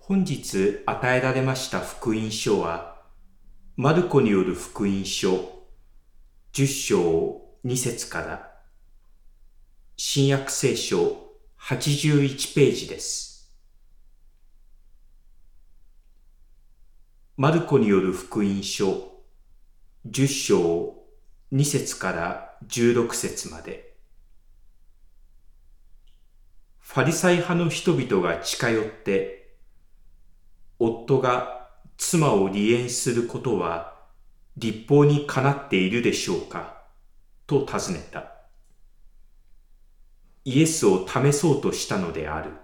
本日与えられました福音書は、マルコによる福音書10章2節から、新約聖書81ページです。マルコによる福音書10章2節から16節まで。ファリサイ派の人々が近寄って、夫が妻を離縁することは律法にかなっているでしょうかと尋ねた。イエスを試そうとしたのである。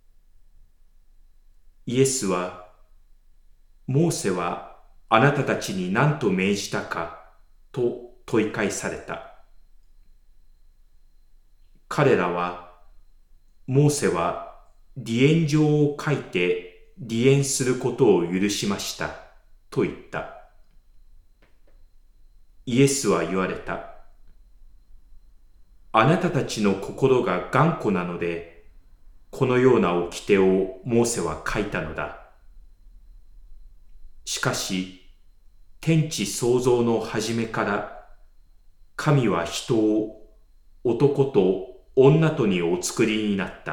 イエスは、モーセはあなたたちに何と命じたかと問い返された。彼らは、モーセは離縁状を書いて離縁することを許しましたと言った。イエスは言われた。あなたたちの心が頑固なので、このような掟をモーセは書いたのだ。しかし、天地創造の初めから、神は人を男と女とにお作りになった。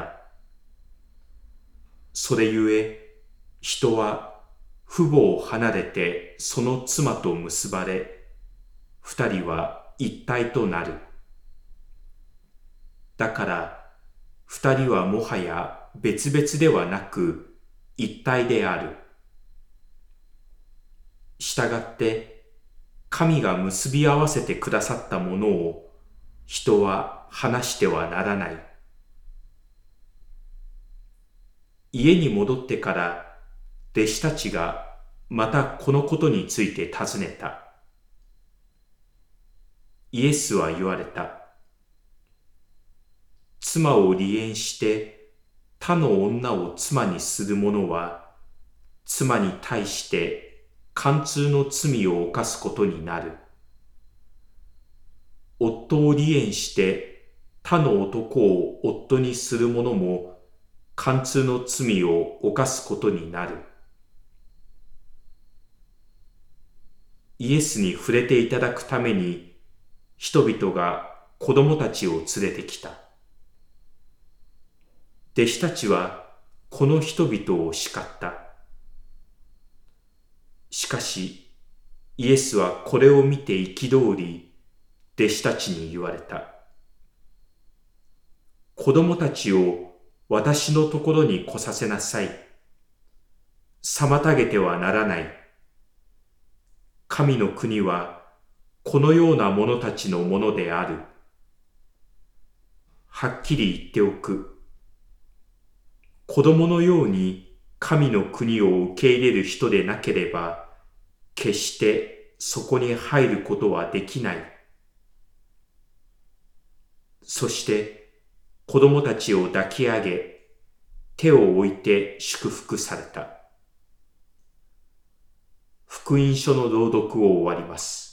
それゆえ、人は父母を離れてその妻と結ばれ、二人は一体となる。だから、二人はもはや別々ではなく一体である。したがって、神が結び合わせてくださったものを人は離してはならない。家に戻ってから弟子たちがまたこのことについて尋ねた。イエスは言われた。妻を離縁して他の女を妻にする者は、妻に対して姦通の罪を犯すことになる。夫を離縁して他の男を夫にする者も、姦通の罪を犯すことになる。イエスに触れていただくために、人々が子供たちを連れてきた。弟子たちはこの人々を叱った。しかし、イエスはこれを見て憤り、弟子たちに言われた。子供たちを私のところに来させなさい。妨げてはならない。神の国はこのような者たちのものである。はっきり言っておく。子供のように神の国を受け入れる人でなければ、決してそこに入ることはできない。そして子供たちを抱き上げ、手を置いて祝福された。福音書の朗読を終わります。